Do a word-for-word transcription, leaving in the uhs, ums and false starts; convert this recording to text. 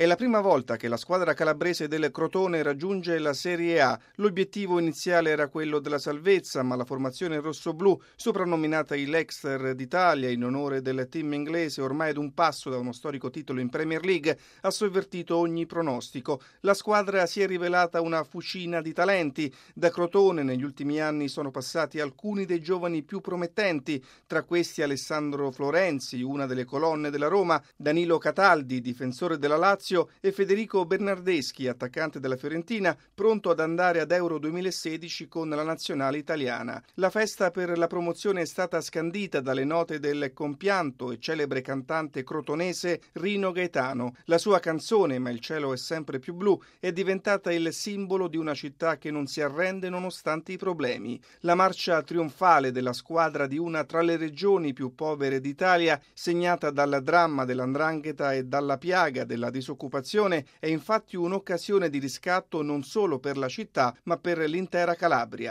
È la prima volta che la squadra calabrese del Crotone raggiunge la Serie A. L'obiettivo iniziale era quello della salvezza, ma la formazione rossoblù, soprannominata i Leinster d'Italia in onore del team inglese ormai ad un passo da uno storico titolo in Premier League, ha sovvertito ogni pronostico. La squadra si è rivelata una fucina di talenti. Da Crotone negli ultimi anni sono passati alcuni dei giovani più promettenti, tra questi Alessandro Florenzi, una delle colonne della Roma, Danilo Cataldi, difensore della Lazio, e Federico Bernardeschi, attaccante della Fiorentina, pronto ad andare ad Euro duemilasedici con la nazionale italiana. La festa per la promozione è stata scandita dalle note del compianto e celebre cantante crotonese Rino Gaetano. La sua canzone "Ma il cielo è sempre più blu" è diventata il simbolo di una città che non si arrende nonostante i problemi. La marcia trionfale della squadra di una tra le regioni più povere d'Italia, segnata dal dramma dell'andrangheta e dalla piaga della disoccupazione, è infatti un'occasione di riscatto non solo per la città, ma per l'intera Calabria.